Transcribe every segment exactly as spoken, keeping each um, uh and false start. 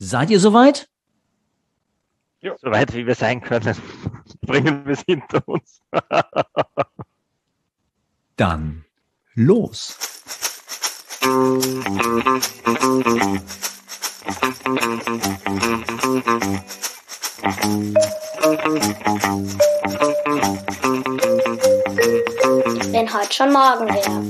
Seid ihr soweit? Jo. Soweit wie wir sein können, bringen wir es hinter uns. Dann los. Wenn heute schon morgen wäre.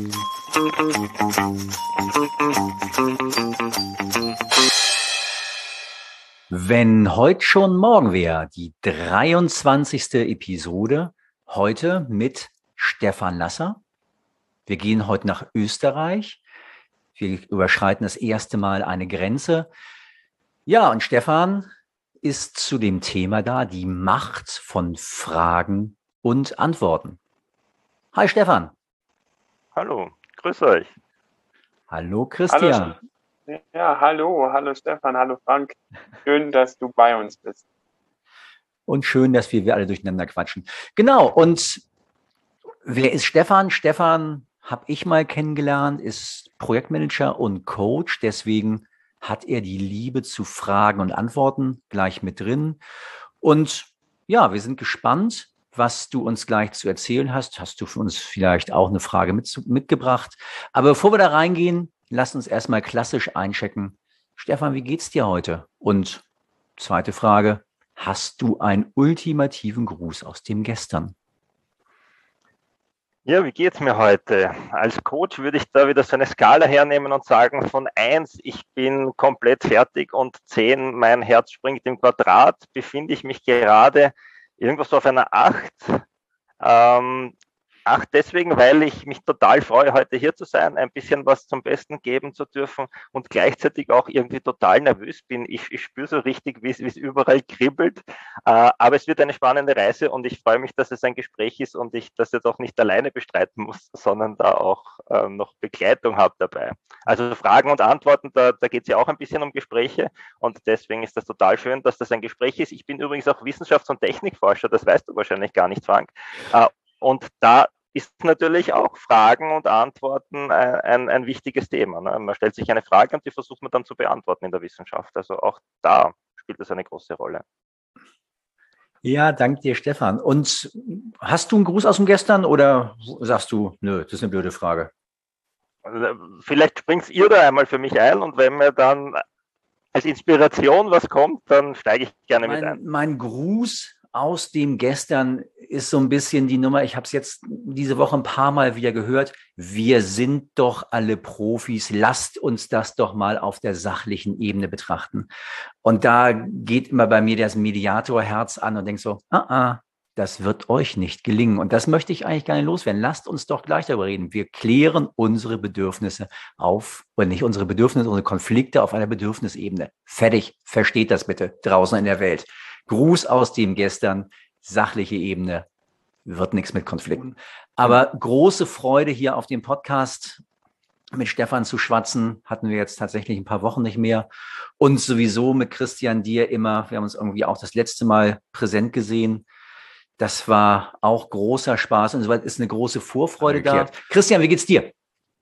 Wenn heute schon morgen wäre, die dreiundzwanzigste Episode, heute mit Stefan Lasser. Wir gehen heute nach Österreich. Wir überschreiten das erste Mal eine Grenze. Ja, und Stefan ist zu dem Thema da, die Macht von Fragen und Antworten. Hi Stefan. Hallo, grüß euch. Hallo Christian. Hallo. Ja, hallo, hallo Stefan, hallo Frank. Schön, dass du bei uns bist. Und schön, dass wir, wir alle durcheinander quatschen. Genau, und wer ist Stefan? Stefan habe ich mal kennengelernt, ist Projektmanager und Coach. Deswegen hat er die Liebe zu Fragen und Antworten gleich mit drin. Und ja, wir sind gespannt, was du uns gleich zu erzählen hast. Hast du für uns vielleicht auch eine Frage mit, mitgebracht? Aber bevor wir da reingehen, lass uns erstmal klassisch einchecken. Stefan, wie geht's dir heute? Und zweite Frage, hast du einen ultimativen Gruß aus dem Gestern? Ja, wie geht's mir heute? Als Coach würde ich da wieder so eine Skala hernehmen und sagen, von eins, ich bin komplett fertig, und zehn, mein Herz springt im Quadrat, befinde ich mich gerade irgendwas so auf einer acht. Ähm, Ach, deswegen, weil ich mich total freue, heute hier zu sein, ein bisschen was zum Besten geben zu dürfen und gleichzeitig auch irgendwie total nervös bin. Ich, ich spüre so richtig, wie es überall kribbelt. Äh, aber es wird eine spannende Reise, und ich freue mich, dass es ein Gespräch ist und ich das jetzt auch nicht alleine bestreiten muss, sondern da auch äh, noch Begleitung habe dabei. Also Fragen und Antworten, da, da geht es ja auch ein bisschen um Gespräche, und deswegen ist das total schön, dass das ein Gespräch ist. Ich bin übrigens auch Wissenschafts- und Technikforscher, das weißt du wahrscheinlich gar nicht, Frank. Äh, Und da ist natürlich auch Fragen und Antworten ein, ein, ein wichtiges Thema. Ne? Man stellt sich eine Frage und die versucht man dann zu beantworten in der Wissenschaft. Also auch da spielt das eine große Rolle. Ja, danke dir, Stefan. Und hast du einen Gruß aus dem Gestern oder sagst du, nö, das ist eine blöde Frage? Also vielleicht springt ihr da einmal für mich ein, und wenn mir dann als Inspiration was kommt, dann steige ich gerne mein, mit ein. Mein Gruß aus dem Gestern ist so ein bisschen die Nummer, ich habe es jetzt diese Woche ein paar Mal wieder gehört, wir sind doch alle Profis, lasst uns das doch mal auf der sachlichen Ebene betrachten. Und da geht immer bei mir das Mediatorherz an und denkt so, ah, ah, das wird euch nicht gelingen. Und das möchte ich eigentlich gar nicht loswerden. Lasst uns doch gleich darüber reden. Wir klären unsere Bedürfnisse auf, oder nicht unsere Bedürfnisse, unsere Konflikte auf einer Bedürfnisebene. Fertig, versteht das bitte draußen in der Welt. Gruß aus dem Gestern, sachliche Ebene, wird nichts mit Konflikten. Aber große Freude hier auf dem Podcast mit Stefan zu schwatzen, hatten wir jetzt tatsächlich ein paar Wochen nicht mehr. Und sowieso mit Christian dir immer, wir haben uns irgendwie auch das letzte Mal präsent gesehen. Das war auch großer Spaß, und soweit ist eine große Vorfreude da. Christian, wie geht's dir?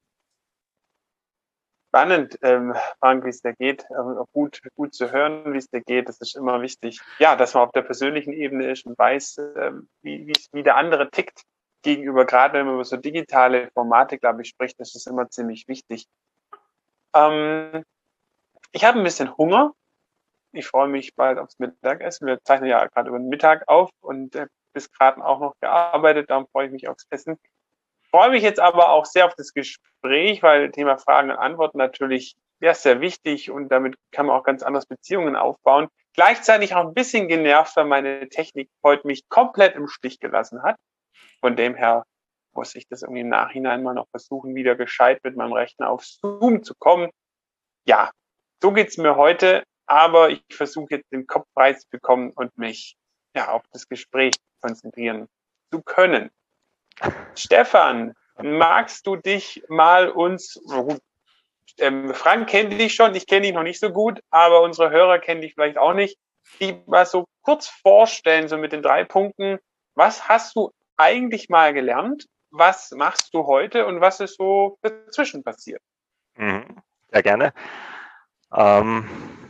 Spannend, ähm, Frank, wie es dir geht. Ähm, gut, gut zu hören, wie es dir geht. Das ist immer wichtig. Ja, dass man auf der persönlichen Ebene ist und weiß, ähm, wie, wie der andere tickt gegenüber, gerade wenn man über so digitale Formate, glaube ich, spricht, das ist immer ziemlich wichtig. Ähm, ich habe ein bisschen Hunger. Ich freue mich bald aufs Mittagessen. Wir zeichnen ja gerade über den Mittag auf und äh, bis gerade auch noch gearbeitet. Darum freue ich mich aufs Essen. Ich freue mich jetzt aber auch sehr auf das Gespräch, weil Thema Fragen und Antworten natürlich ja, sehr wichtig, und damit kann man auch ganz anders Beziehungen aufbauen. Gleichzeitig auch ein bisschen genervt, weil meine Technik heute mich komplett im Stich gelassen hat. Von dem her muss ich das irgendwie im Nachhinein mal noch versuchen, wieder gescheit mit meinem Rechner auf Zoom zu kommen. Ja, so geht's mir heute, aber ich versuche jetzt den Kopf frei zu bekommen und mich ja auf das Gespräch konzentrieren zu können. Stefan, magst du dich mal uns, gut, ähm, Frank kennt dich schon, ich kenne dich noch nicht so gut, aber unsere Hörer kennen dich vielleicht auch nicht, die mal so kurz vorstellen, so mit den drei Punkten, was hast du eigentlich mal gelernt, was machst du heute und was ist so dazwischen passiert? Mhm, sehr gerne. Ähm,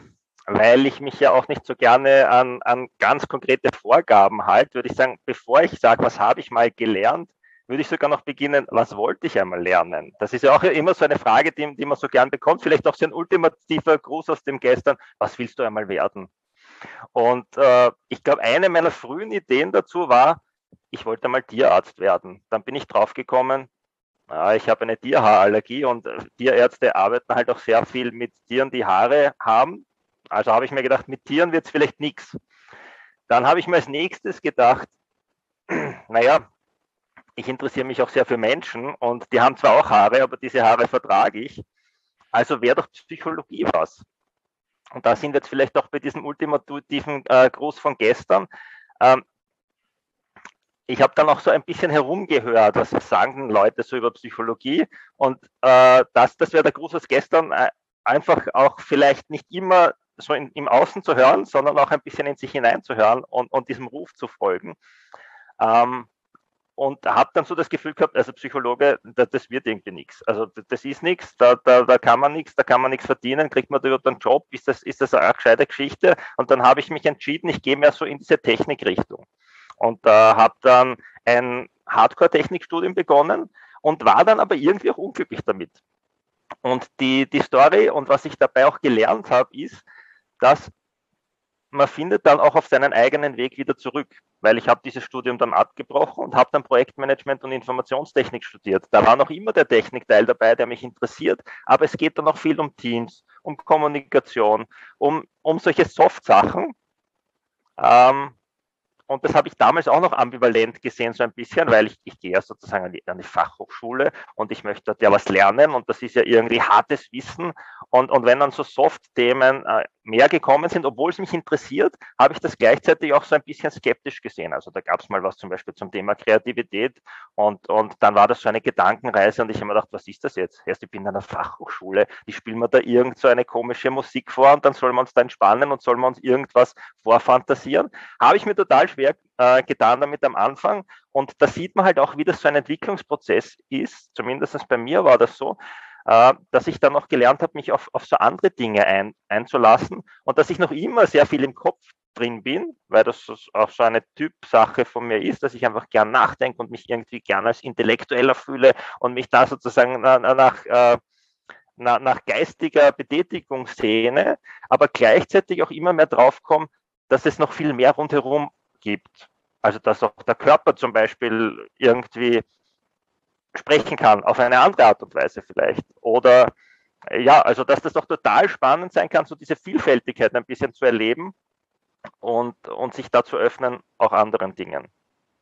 weil ich mich ja auch nicht so gerne an, an ganz konkrete Vorgaben halte, würde ich sagen, bevor ich sage, was habe ich mal gelernt, würde ich sogar noch beginnen, was wollte ich einmal lernen? Das ist ja auch immer so eine Frage, die, die man so gern bekommt, vielleicht auch so ein ultimativer Gruß aus dem Gestern, was willst du einmal werden? Und äh, ich glaube, eine meiner frühen Ideen dazu war, ich wollte mal Tierarzt werden. Dann bin ich draufgekommen, ja, ich habe eine Tierhaarallergie und Tierärzte arbeiten halt auch sehr viel mit Tieren, die Haare haben. Also habe ich mir gedacht, mit Tieren wird es vielleicht nichts. Dann habe ich mir als nächstes gedacht, naja, ich interessiere mich auch sehr für Menschen und die haben zwar auch Haare, aber diese Haare vertrage ich. Also wäre doch Psychologie was. Und da sind wir jetzt vielleicht auch bei diesem ultimativen äh, Gruß von gestern. Ähm, ich habe dann auch so ein bisschen herumgehört, was sagen Leute so über Psychologie. Und äh, das, das wäre der Gruß aus gestern, äh, einfach auch vielleicht nicht immer so in, im Außen zu hören, sondern auch ein bisschen in sich hineinzuhören und, und diesem Ruf zu folgen. Ähm, und habe dann so das Gefühl gehabt, also Psychologe, das, das wird irgendwie nichts. Also das ist nichts, da, da, da kann man nichts, da kann man nichts verdienen, kriegt man da überhaupt einen Job, ist das, ist das eine gescheite Geschichte? Und dann habe ich mich entschieden, ich gehe mehr so in diese Technikrichtung. Und äh, habe dann ein Hardcore-Technikstudium begonnen und war dann aber irgendwie auch unglücklich damit. Und die, die Story und was ich dabei auch gelernt habe, ist, dass man findet dann auch auf seinen eigenen Weg wieder zurück, weil ich habe dieses Studium dann abgebrochen und habe dann Projektmanagement und Informationstechnik studiert. Da war noch immer der Technikteil dabei, der mich interessiert, aber es geht dann auch viel um Teams, um Kommunikation, um, um solche Soft-Sachen. Ähm, Und das habe ich damals auch noch ambivalent gesehen, so ein bisschen, weil ich, ich gehe ja sozusagen an die, an die Fachhochschule und ich möchte dort ja was lernen und das ist ja irgendwie hartes Wissen. Und, und wenn dann so Soft-Themen äh, mehr gekommen sind, obwohl es mich interessiert, habe ich das gleichzeitig auch so ein bisschen skeptisch gesehen. Also da gab es mal was zum Beispiel zum Thema Kreativität und, und dann war das so eine Gedankenreise und ich habe mir gedacht, was ist das jetzt? Erst ich bin an einer Fachhochschule, die spielen mir da irgend so eine komische Musik vor und dann sollen wir uns da entspannen und sollen wir uns irgendwas vorfantasieren. Habe ich mir total schwer äh, getan damit am Anfang. Und da sieht man halt auch, wie das so ein Entwicklungsprozess ist. Zumindest bei mir war das so, äh, dass ich dann noch gelernt habe, mich auf, auf so andere Dinge ein, einzulassen und dass ich noch immer sehr viel im Kopf drin bin, weil das auch so eine Typsache von mir ist, dass ich einfach gern nachdenke und mich irgendwie gern als Intellektueller fühle und mich da sozusagen nach, nach äh, nach, nach geistiger Betätigung sehne, aber gleichzeitig auch immer mehr draufkomme, dass es noch viel mehr rundherum gibt. Also dass auch der Körper zum Beispiel irgendwie sprechen kann, auf eine andere Art und Weise vielleicht. Oder ja, also dass das doch total spannend sein kann, so diese Vielfältigkeit ein bisschen zu erleben und, und sich da zu öffnen, auch anderen Dingen.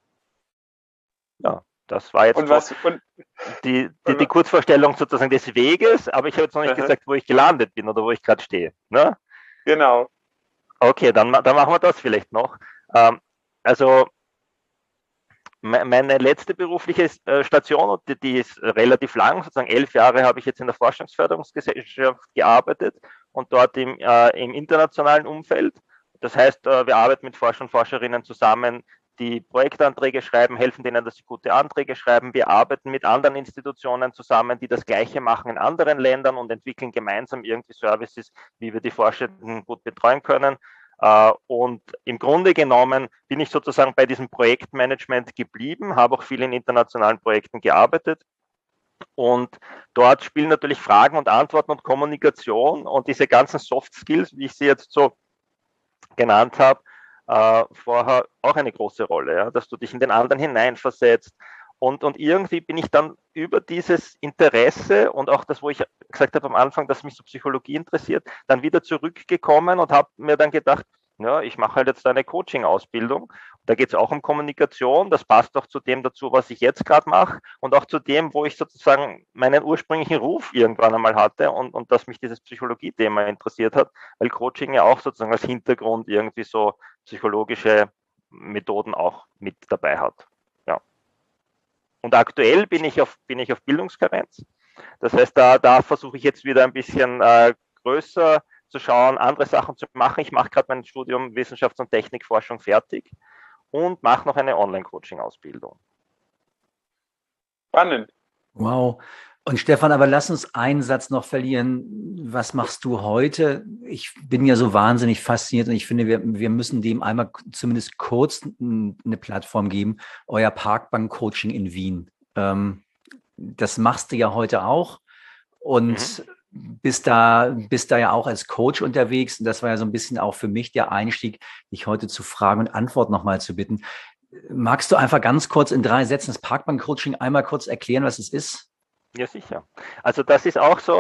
Ja, das war jetzt und was, und, die, die, die Kurzvorstellung sozusagen des Weges, aber ich habe jetzt noch nicht uh-huh. gesagt, wo ich gelandet bin oder wo ich gerade stehe. Ne? Genau. Okay, dann, dann machen wir das vielleicht noch. Ähm, also meine letzte berufliche Station, die, die ist relativ lang, sozusagen elf Jahre habe ich jetzt in der Forschungsförderungsgesellschaft gearbeitet und dort im, äh, im internationalen Umfeld. Das heißt, äh, wir arbeiten mit Forscher und Forscherinnen zusammen, die Projektanträge schreiben, helfen denen, dass sie gute Anträge schreiben. Wir arbeiten mit anderen Institutionen zusammen, die das Gleiche machen in anderen Ländern und entwickeln gemeinsam irgendwie Services, wie wir die Forschenden gut betreuen können. Und im Grunde genommen bin ich sozusagen bei diesem Projektmanagement geblieben, habe auch viel in internationalen Projekten gearbeitet. Und dort spielen natürlich Fragen und Antworten und Kommunikation und diese ganzen Soft Skills, wie ich sie jetzt so genannt habe, äh, vorher auch eine große Rolle, ja? Dass du dich in den anderen hineinversetzt. Und, und irgendwie bin ich dann über dieses Interesse und auch das, wo ich gesagt habe am Anfang, dass mich so Psychologie interessiert, dann wieder zurückgekommen und habe mir dann gedacht, ja, ich mache halt jetzt eine Coaching-Ausbildung. Da geht es auch um Kommunikation. Das passt auch zu dem dazu, was ich jetzt gerade mache und auch zu dem, wo ich sozusagen meinen ursprünglichen Ruf irgendwann einmal hatte und, und dass mich dieses Psychologie-Thema interessiert hat, weil Coaching ja auch sozusagen als Hintergrund irgendwie so psychologische Methoden auch mit dabei hat. Ja. Und aktuell bin ich auf, bin ich auf Bildungskarenz. Das heißt, da, da versuche ich jetzt wieder ein bisschen äh, größer zu schauen, andere Sachen zu machen. Ich mache gerade mein Studium Wissenschafts- und Technikforschung fertig und mache noch eine Online-Coaching-Ausbildung. Spannend. Wow. Und Stefan, aber lass uns einen Satz noch verlieren. Was machst du heute? Ich bin ja so wahnsinnig fasziniert und ich finde, wir, wir müssen dem einmal zumindest kurz eine Plattform geben. Euer Parkbank-Coaching in Wien. Ähm, das machst du ja heute auch und mhm. bist da, bist da ja auch als Coach unterwegs. Und das war ja so ein bisschen auch für mich der Einstieg, dich heute zu fragen und Antwort nochmal zu bitten. Magst du einfach ganz kurz in drei Sätzen das Parkbank-Coaching einmal kurz erklären, was es ist? Ja, sicher. Also das ist auch so,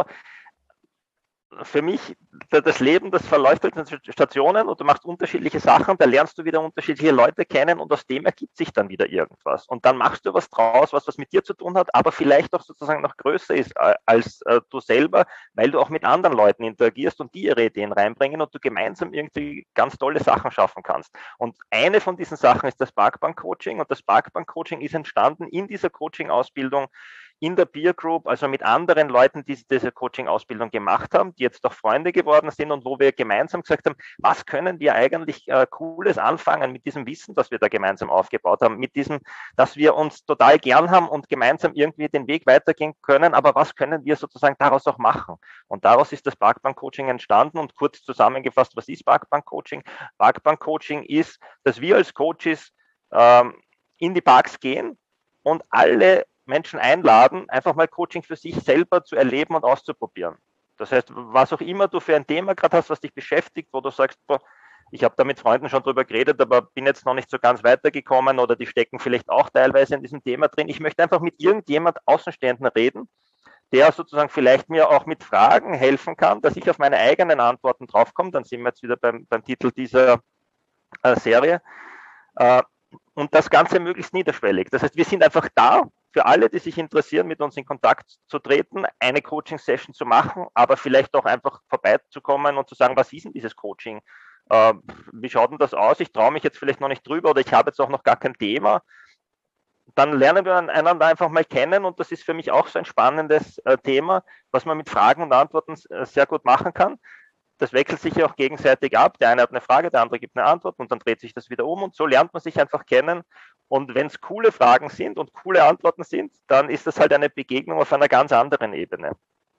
für mich, das Leben, das verläuft in Stationen und du machst unterschiedliche Sachen, da lernst du wieder unterschiedliche Leute kennen und aus dem ergibt sich dann wieder irgendwas. Und dann machst du was draus, was was mit dir zu tun hat, aber vielleicht auch sozusagen noch größer ist als äh, du selber, weil du auch mit anderen Leuten interagierst und die ihre Ideen reinbringen und du gemeinsam irgendwie ganz tolle Sachen schaffen kannst. Und eine von diesen Sachen ist das Parkbank-Coaching und das Parkbank-Coaching ist entstanden in dieser Coaching-Ausbildung in der Peer Group, also mit anderen Leuten, die diese Coaching-Ausbildung gemacht haben, die jetzt doch Freunde geworden sind und wo wir gemeinsam gesagt haben, was können wir eigentlich äh, Cooles anfangen mit diesem Wissen, das wir da gemeinsam aufgebaut haben, mit diesem, dass wir uns total gern haben und gemeinsam irgendwie den Weg weitergehen können, aber was können wir sozusagen daraus auch machen? Und daraus ist das Parkbank-Coaching entstanden und kurz zusammengefasst, was ist Parkbank-Coaching? Parkbank-Coaching ist, dass wir als Coaches ähm, in die Parks gehen und alle Menschen einladen, einfach mal Coaching für sich selber zu erleben und auszuprobieren. Das heißt, was auch immer du für ein Thema gerade hast, was dich beschäftigt, wo du sagst, boah, ich habe da mit Freunden schon drüber geredet, aber bin jetzt noch nicht so ganz weitergekommen oder die stecken vielleicht auch teilweise in diesem Thema drin. Ich möchte einfach mit irgendjemand Außenstehenden reden, der sozusagen vielleicht mir auch mit Fragen helfen kann, dass ich auf meine eigenen Antworten draufkomme. Dann sind wir jetzt wieder beim, beim Titel dieser äh, Serie. Äh, und das Ganze möglichst niederschwellig. Das heißt, wir sind einfach da, für alle, die sich interessieren, mit uns in Kontakt zu treten, eine Coaching-Session zu machen, aber vielleicht auch einfach vorbeizukommen und zu sagen, was ist denn dieses Coaching? Äh, wie schaut denn das aus? Ich traue mich jetzt vielleicht noch nicht drüber oder ich habe jetzt auch noch gar kein Thema. Dann lernen wir einander einfach mal kennen und das ist für mich auch so ein spannendes äh, Thema, was man mit Fragen und Antworten äh, sehr gut machen kann. Das wechselt sich ja auch gegenseitig ab. Der eine hat eine Frage, der andere gibt eine Antwort und dann dreht sich das wieder um und so lernt man sich einfach kennen. Und wenn es coole Fragen sind und coole Antworten sind, dann ist das halt eine Begegnung auf einer ganz anderen Ebene.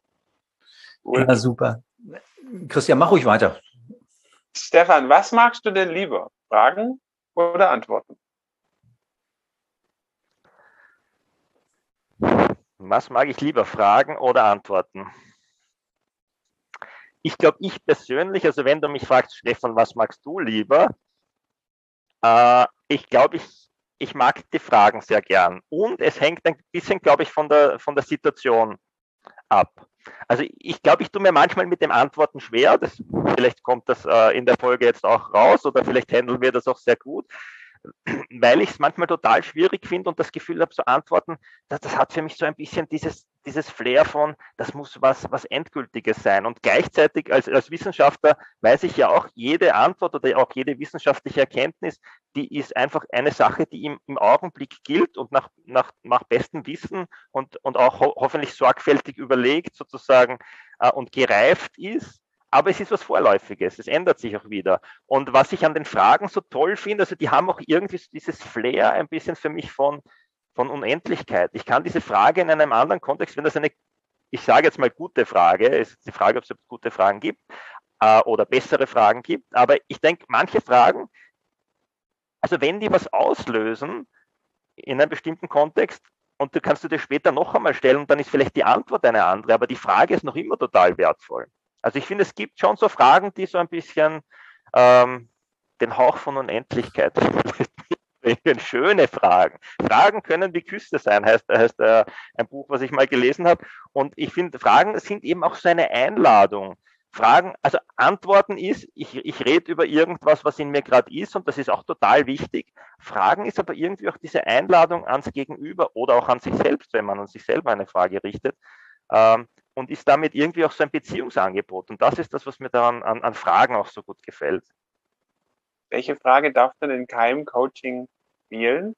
Ja, super. Christian, mach ruhig weiter. Stefan, was magst du denn lieber? Fragen oder Antworten? Was mag ich lieber? Fragen oder Antworten? Ich glaube, ich persönlich, also wenn du mich fragst, Stefan, was magst du lieber? Äh, ich glaube, ich, ich mag die Fragen sehr gern. Und es hängt ein bisschen, glaube ich, von der, von der Situation ab. Also ich glaube, ich tue mir manchmal mit dem Antworten schwer. Das, vielleicht kommt das äh, in der Folge jetzt auch raus oder vielleicht handeln wir das auch sehr gut, weil ich es manchmal total schwierig finde und das Gefühl habe, so Antworten, das, das hat für mich so ein bisschen dieses, dieses Flair von, das muss was, was Endgültiges sein. Und gleichzeitig als, als Wissenschaftler weiß ich ja auch, jede Antwort oder auch jede wissenschaftliche Erkenntnis, die ist einfach eine Sache, die im, im Augenblick gilt und nach, nach, nach bestem Wissen und, und auch ho- hoffentlich sorgfältig überlegt sozusagen äh, und gereift ist. Aber es ist was Vorläufiges, es ändert sich auch wieder. Und was ich an den Fragen so toll finde, also die haben auch irgendwie dieses Flair ein bisschen für mich von, von Unendlichkeit. Ich kann diese Frage in einem anderen Kontext, wenn das eine, ich sage jetzt mal gute Frage, es ist die Frage, ob es gute Fragen gibt äh, oder bessere Fragen gibt, aber ich denke, manche Fragen, also wenn die was auslösen in einem bestimmten Kontext, und du kannst du dir später noch einmal stellen, dann ist vielleicht die Antwort eine andere, aber die Frage ist noch immer total wertvoll. Also ich finde, es gibt schon so Fragen, die so ein bisschen ähm, den Hauch von Unendlichkeit bringen. Schöne Fragen. Fragen können wie Küsse sein, heißt, heißt äh, ein Buch, was ich mal gelesen habe. Und ich finde, Fragen sind eben auch so eine Einladung. Fragen, also Antworten ist, ich, ich rede über irgendwas, was in mir gerade ist und das ist auch total wichtig. Fragen ist aber irgendwie auch diese Einladung ans Gegenüber oder auch an sich selbst, wenn man an sich selber eine Frage richtet. Ähm, und ist damit irgendwie auch so ein Beziehungsangebot. Und das ist das, was mir daran an, an Fragen auch so gut gefällt. Welche Frage darf denn in keinem Coaching wählen?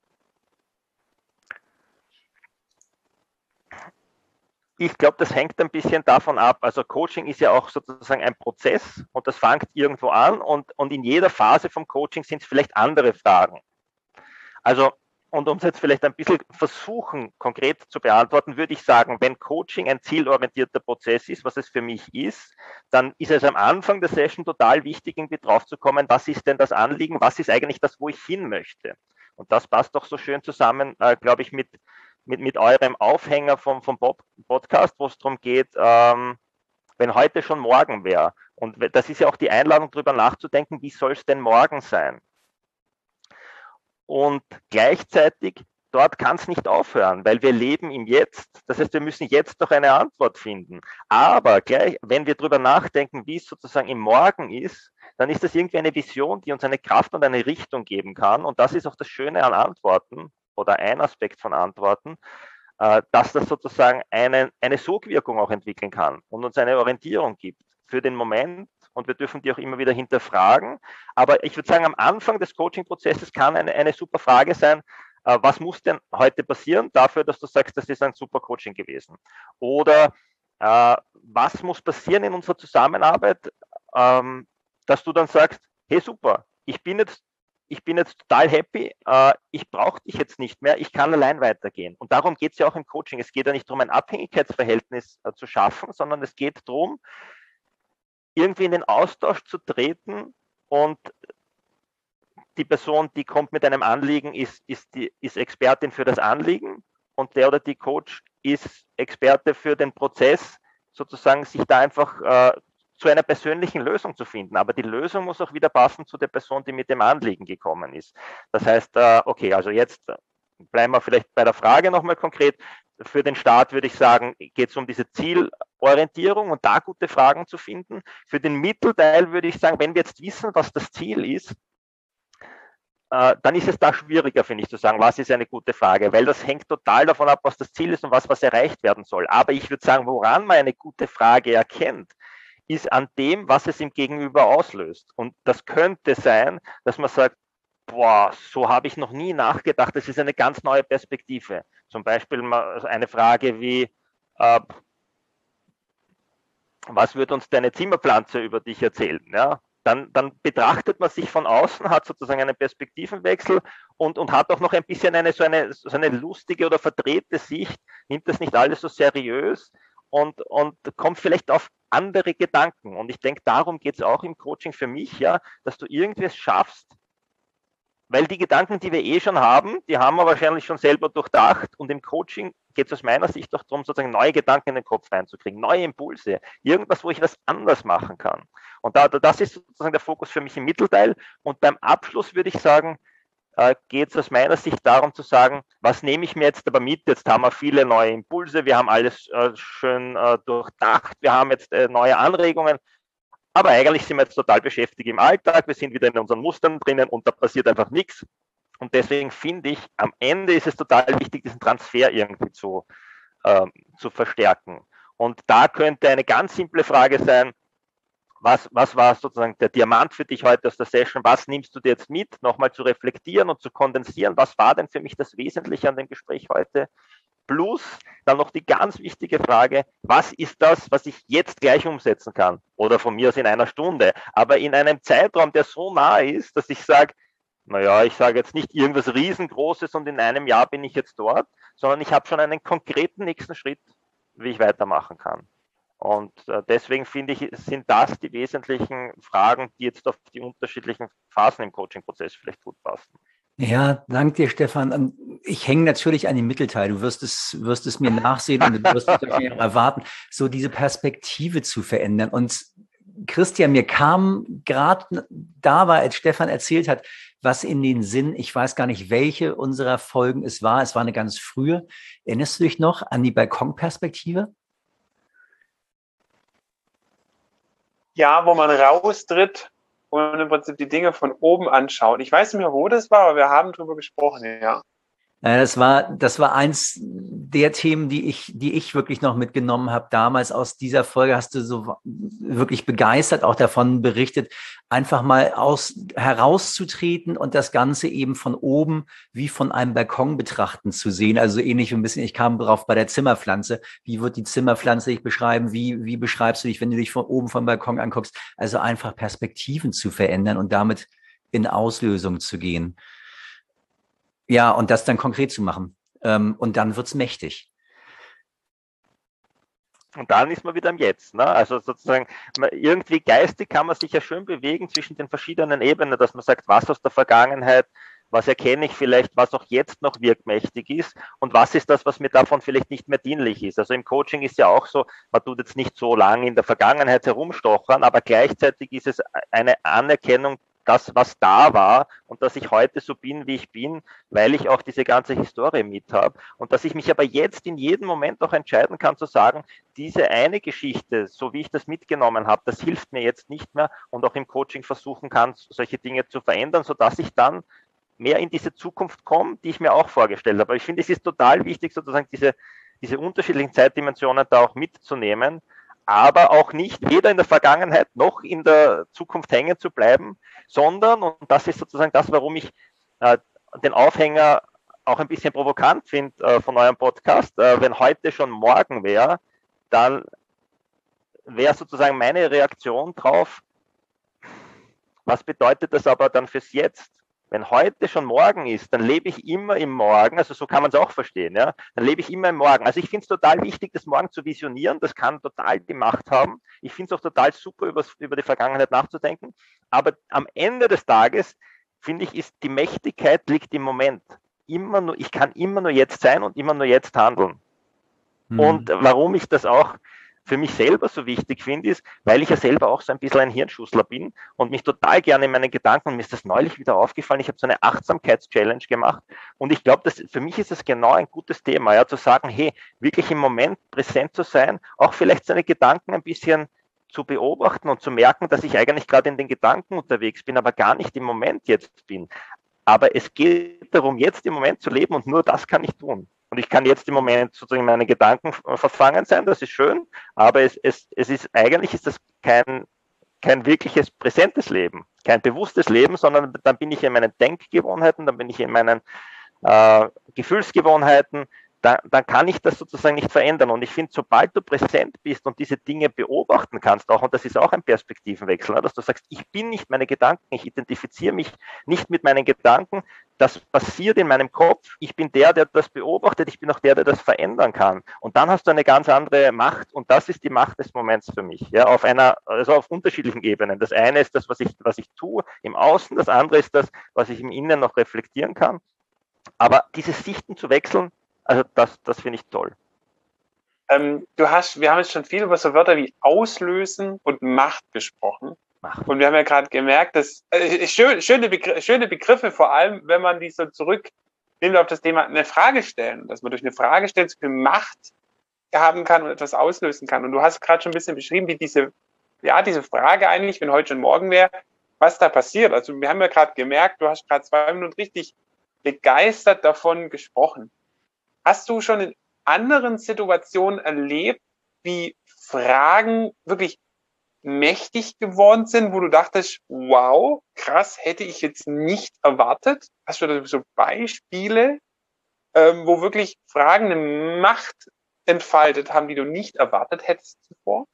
Ich glaube, das hängt ein bisschen davon ab. Also Coaching ist ja auch sozusagen ein Prozess und das fängt irgendwo an und, und in jeder Phase vom Coaching sind es vielleicht andere Fragen. Also und um es jetzt vielleicht ein bisschen versuchen, konkret zu beantworten, würde ich sagen, wenn Coaching ein zielorientierter Prozess ist, was es für mich ist, dann ist es am Anfang der Session total wichtig, irgendwie drauf zu kommen, was ist denn das Anliegen, was ist eigentlich das, wo ich hin möchte. Und das passt doch so schön zusammen, äh, glaube ich, mit, mit, mit eurem Aufhänger vom, vom Podcast, wo es darum geht, ähm, wenn heute schon morgen wäre. Und das ist ja auch die Einladung, darüber nachzudenken, wie soll es denn morgen sein? Und gleichzeitig, dort kann es nicht aufhören, weil wir leben im Jetzt. Das heißt, wir müssen jetzt doch eine Antwort finden. Aber gleich, wenn wir darüber nachdenken, wie es sozusagen im Morgen ist, dann ist das irgendwie eine Vision, die uns eine Kraft und eine Richtung geben kann. Und das ist auch das Schöne an Antworten oder ein Aspekt von Antworten, dass das sozusagen eine, eine Sogwirkung auch entwickeln kann und uns eine Orientierung gibt für den Moment. Und wir dürfen die auch immer wieder hinterfragen. Aber ich würde sagen, am Anfang des Coaching-Prozesses kann eine, eine super Frage sein, äh, was muss denn heute passieren dafür, dass du sagst, das ist ein super Coaching gewesen? Oder äh, was muss passieren in unserer Zusammenarbeit, ähm, dass du dann sagst, hey super, ich bin jetzt, ich bin jetzt total happy, äh, ich brauche dich jetzt nicht mehr, ich kann allein weitergehen. Und darum geht es ja auch im Coaching. Es geht ja nicht darum, ein Abhängigkeitsverhältnis äh, zu schaffen, sondern es geht darum, irgendwie in den Austausch zu treten und die Person, die kommt mit einem Anliegen, ist, ist, die, ist Expertin für das Anliegen und der oder die Coach ist Experte für den Prozess, sozusagen sich da einfach äh, zu einer persönlichen Lösung zu finden. Aber die Lösung muss auch wieder passen zu der Person, die mit dem Anliegen gekommen ist. Das heißt, äh, okay, also jetzt bleiben wir vielleicht bei der Frage nochmal konkret. Für den Start würde ich sagen, geht es um diese Zielorientierung und da gute Fragen zu finden. Für den Mittelteil würde ich sagen, wenn wir jetzt wissen, was das Ziel ist, äh, dann ist es da schwieriger, finde ich, zu sagen, was ist eine gute Frage, weil das hängt total davon ab, was das Ziel ist und was, was erreicht werden soll. Aber ich würde sagen, woran man eine gute Frage erkennt, ist an dem, was es im Gegenüber auslöst. Und das könnte sein, dass man sagt, boah, so habe ich noch nie nachgedacht, das ist eine ganz neue Perspektive. Zum Beispiel mal eine Frage wie, äh, was wird uns deine Zimmerpflanze über dich erzählen? Ja? Dann, dann betrachtet man sich von außen, hat sozusagen einen Perspektivenwechsel und, und hat auch noch ein bisschen eine so, eine so eine lustige oder verdrehte Sicht, nimmt das nicht alles so seriös und, und kommt vielleicht auf andere Gedanken. Und ich denke, darum geht es auch im Coaching für mich, ja, dass du irgendwie es schaffst, weil die Gedanken, die wir eh schon haben, die haben wir wahrscheinlich schon selber durchdacht. Und im Coaching geht es aus meiner Sicht auch darum, sozusagen neue Gedanken in den Kopf reinzukriegen, neue Impulse, irgendwas, wo ich was anders machen kann. Und da, das ist sozusagen der Fokus für mich im Mittelteil. Und beim Abschluss würde ich sagen, äh, geht es aus meiner Sicht darum zu sagen, was nehme ich mir jetzt aber mit? Jetzt haben wir viele neue Impulse, wir haben alles äh, schön äh, durchdacht, wir haben jetzt äh, neue Anregungen. Aber eigentlich sind wir jetzt total beschäftigt im Alltag, wir sind wieder in unseren Mustern drinnen und da passiert einfach nichts. Und deswegen finde ich, am Ende ist es total wichtig, diesen Transfer irgendwie zu, äh, zu verstärken. Und da könnte eine ganz simple Frage sein, was, was war sozusagen der Diamant für dich heute aus der Session, was nimmst du dir jetzt mit, nochmal zu reflektieren und zu kondensieren, was war denn für mich das Wesentliche an dem Gespräch heute? Plus dann noch die ganz wichtige Frage, was ist das, was ich jetzt gleich umsetzen kann? Oder von mir aus in einer Stunde, aber in einem Zeitraum, der so nah ist, dass ich sage, naja, ich sage jetzt nicht irgendwas Riesengroßes und in einem Jahr bin ich jetzt dort, sondern ich habe schon einen konkreten nächsten Schritt, wie ich weitermachen kann. Und äh, deswegen finde ich, sind das die wesentlichen Fragen, die jetzt auf die unterschiedlichen Phasen im Coaching-Prozess vielleicht gut passen. Ja, danke dir, Stefan. Ich hänge natürlich an dem Mittelteil. Du wirst es, wirst es mir nachsehen und du wirst es auch erwarten, so diese Perspektive zu verändern. Und Christian, mir kam gerade da war, als Stefan erzählt hat, was in den Sinn, ich weiß gar nicht, welche unserer Folgen es war. Es war eine ganz frühe. Erinnerst du dich noch an die Balkonperspektive? Ja, wo man raustritt und im Prinzip die Dinge von oben anschaut. Ich weiß nicht mehr, wo das war, aber wir haben drüber gesprochen, ja. Das war, das war eins der Themen, die ich, die ich wirklich noch mitgenommen habe. Damals aus dieser Folge hast du so wirklich begeistert auch davon berichtet, einfach mal aus, herauszutreten und das Ganze eben von oben wie von einem Balkon betrachten zu sehen. Also ähnlich ein bisschen, ich kam drauf bei der Zimmerpflanze. Wie wird die Zimmerpflanze dich beschreiben? Wie, wie beschreibst du dich, wenn du dich von oben vom Balkon anguckst? Also einfach Perspektiven zu verändern und damit in Auslösung zu gehen. Ja, und das dann konkret zu machen. Ähm, und dann wird's mächtig. Und dann ist man wieder im Jetzt. Ne? Also sozusagen, man, irgendwie geistig kann man sich ja schön bewegen zwischen den verschiedenen Ebenen, dass man sagt, was aus der Vergangenheit, was erkenne ich vielleicht, was auch jetzt noch wirkmächtig ist und was ist das, was mir davon vielleicht nicht mehr dienlich ist. Also im Coaching ist ja auch so, man tut jetzt nicht so lange in der Vergangenheit herumstochern, aber gleichzeitig ist es eine Anerkennung, das, was da war und dass ich heute so bin, wie ich bin, weil ich auch diese ganze Historie mit habe und dass ich mich aber jetzt in jedem Moment auch entscheiden kann zu sagen, diese eine Geschichte, so wie ich das mitgenommen habe, das hilft mir jetzt nicht mehr und auch im Coaching versuchen kann, solche Dinge zu verändern, sodass ich dann mehr in diese Zukunft komme, die ich mir auch vorgestellt habe. Aber ich finde, es ist total wichtig, sozusagen diese, diese unterschiedlichen Zeitdimensionen da auch mitzunehmen, aber auch nicht weder in der Vergangenheit noch in der Zukunft hängen zu bleiben, sondern, und das ist sozusagen das, warum ich äh, den Aufhänger auch ein bisschen provokant finde äh, von eurem Podcast, äh, wenn heute schon morgen wäre, dann wäre sozusagen meine Reaktion drauf, was bedeutet das aber dann fürs Jetzt? Wenn heute schon morgen ist, dann lebe ich immer im Morgen, also so kann man es auch verstehen, ja, dann lebe ich immer im Morgen. Also ich finde es total wichtig, das Morgen zu visionieren, das kann total die Macht haben. Ich finde es auch total super, über, über die Vergangenheit nachzudenken, aber am Ende des Tages, finde ich, ist die Mächtigkeit liegt im Moment. Immer nur, ich kann immer nur jetzt sein und immer nur jetzt handeln. Mhm. Und warum ich das auch für mich selber so wichtig finde, ist, weil ich ja selber auch so ein bisschen ein Hirnschussler bin und mich total gerne in meinen Gedanken, und mir ist das neulich wieder aufgefallen, ich habe so eine Achtsamkeits-Challenge gemacht und ich glaube, dass für mich ist es genau ein gutes Thema, ja, zu sagen, hey, wirklich im Moment präsent zu sein, auch vielleicht seine Gedanken ein bisschen zu beobachten und zu merken, dass ich eigentlich gerade in den Gedanken unterwegs bin, aber gar nicht im Moment jetzt bin. Aber es geht darum, jetzt im Moment zu leben und nur das kann ich tun. Und ich kann jetzt im Moment sozusagen in meine Gedanken verfangen sein, das ist schön, aber es, es, es ist eigentlich ist das kein, kein wirkliches präsentes Leben, kein bewusstes Leben, sondern dann bin ich in meinen Denkgewohnheiten, dann bin ich in meinen äh, Gefühlsgewohnheiten, dann, dann kann ich das sozusagen nicht verändern. Und ich finde, sobald du präsent bist und diese Dinge beobachten kannst, auch, und das ist auch ein Perspektivenwechsel, ne, dass du sagst, ich bin nicht meine Gedanken, ich identifiziere mich nicht mit meinen Gedanken, das passiert in meinem Kopf, ich bin der, der das beobachtet, ich bin auch der, der das verändern kann. Und dann hast du eine ganz andere Macht und das ist die Macht des Moments für mich, ja, auf einer, also auf unterschiedlichen Ebenen. Das eine ist das, was ich, was ich tue im Außen, das andere ist das, was ich im Innen noch reflektieren kann. Aber diese Sichten zu wechseln, also das, das finde ich toll. Ähm, du hast, wir haben jetzt schon viel über so Wörter wie Auslösen und Macht gesprochen. Macht. Und wir haben ja gerade gemerkt, dass äh, schön, schöne, Begr- schöne Begriffe, vor allem, wenn man die so zurücknimmt auf das Thema eine Frage stellen, dass man durch eine Frage stellen so viel Macht haben kann und etwas auslösen kann. Und du hast gerade schon ein bisschen beschrieben, wie diese, ja, diese Frage eigentlich, wenn heute schon morgen wäre, was da passiert. Also wir haben ja gerade gemerkt, du hast gerade zwei Minuten richtig begeistert davon gesprochen. Hast du schon in anderen Situationen erlebt, wie Fragen wirklich mächtig geworden sind, wo du dachtest, wow, krass, hätte ich jetzt nicht erwartet? Hast du da so Beispiele, ähm, wo wirklich Fragen eine Macht entfaltet haben, die du nicht erwartet hättest zuvor?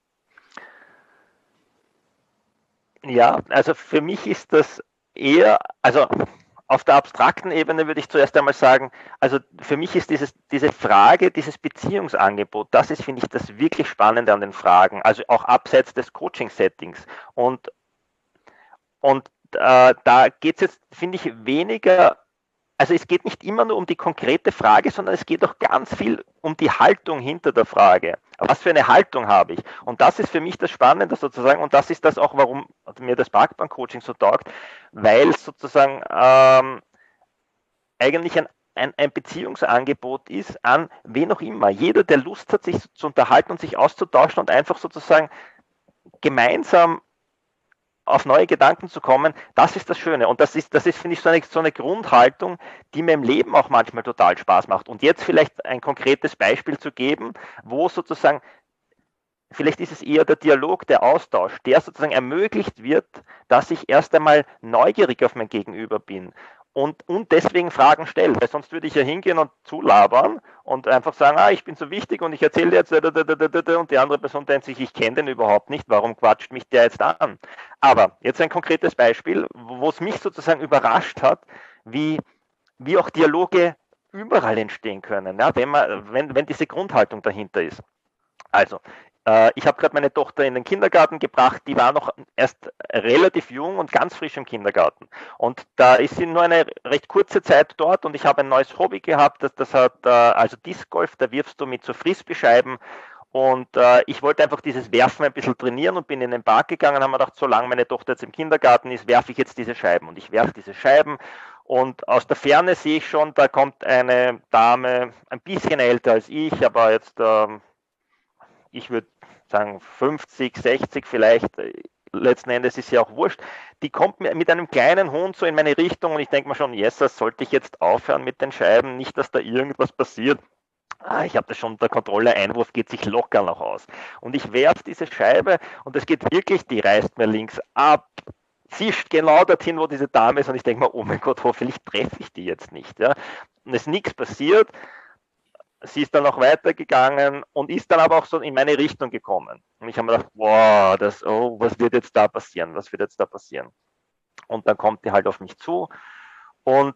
Ja, also für mich ist das eher, also auf der abstrakten Ebene würde ich zuerst einmal sagen, also für mich ist dieses, diese Frage, dieses Beziehungsangebot, das ist, finde ich, das wirklich Spannende an den Fragen, also auch abseits des Coaching-Settings. Und, und äh, da geht es jetzt, finde ich, weniger, also es geht nicht immer nur um die konkrete Frage, sondern es geht auch ganz viel um die Haltung hinter der Frage. Was für eine Haltung habe ich? Und das ist für mich das Spannende sozusagen, und das ist das auch, warum mir das Parkbank-Coaching so taugt, weil es sozusagen ähm, eigentlich ein, ein, ein Beziehungsangebot ist an wen auch immer. Jeder, der Lust hat, sich zu unterhalten und sich auszutauschen und einfach sozusagen gemeinsam auf neue Gedanken zu kommen, das ist das Schöne. Und das ist, das ist, finde ich, so eine, so eine Grundhaltung, die mir im Leben auch manchmal total Spaß macht. Und jetzt vielleicht ein konkretes Beispiel zu geben, wo sozusagen, vielleicht ist es eher der Dialog, der Austausch, der sozusagen ermöglicht wird, dass ich erst einmal neugierig auf mein Gegenüber bin. Und, und deswegen Fragen stellen, weil sonst würde ich ja hingehen und zulabern und einfach sagen, ah, ich bin so wichtig und ich erzähle jetzt und die andere Person denkt sich, ich kenne den überhaupt nicht, warum quatscht mich der jetzt an? Aber jetzt ein konkretes Beispiel, wo es mich sozusagen überrascht hat, wie wie auch Dialoge überall entstehen können, ja, wenn, man, wenn, wenn diese Grundhaltung dahinter ist. Also, äh, ich habe gerade meine Tochter in den Kindergarten gebracht, die war noch erst relativ jung und ganz frisch im Kindergarten. Und da ist sie nur eine recht kurze Zeit dort und ich habe ein neues Hobby gehabt, das, das hat äh, also Disc Golf, da wirfst du mit so Frisbee-Scheiben. Und äh, ich wollte einfach dieses Werfen ein bisschen trainieren und bin in den Park gegangen und habe mir gedacht, solange meine Tochter jetzt im Kindergarten ist, werfe ich jetzt diese Scheiben. Und ich werfe diese Scheiben und aus der Ferne sehe ich schon, da kommt eine Dame, ein bisschen älter als ich, aber jetzt, ähm, ich würde sagen fünfzig, sechzig vielleicht, letzten Endes ist ja auch wurscht, die kommt mit einem kleinen Hund so in meine Richtung und ich denke mir schon, yes, das sollte ich jetzt aufhören mit den Scheiben, nicht, dass da irgendwas passiert. Ah, ich habe das schon, der Controller Einwurf geht sich locker noch aus. Und ich werfe diese Scheibe und es geht wirklich, die reißt mir links ab, zischt genau dorthin, wo diese Dame ist und ich denke mir, oh mein Gott, hoffentlich treffe ich die jetzt nicht. Ja? Und es ist nichts passiert. Sie ist dann auch weitergegangen und ist dann aber auch so in meine Richtung gekommen. Und ich habe mir gedacht, wow, das, oh, was wird jetzt da passieren? Was wird jetzt da passieren? Und dann kommt die halt auf mich zu und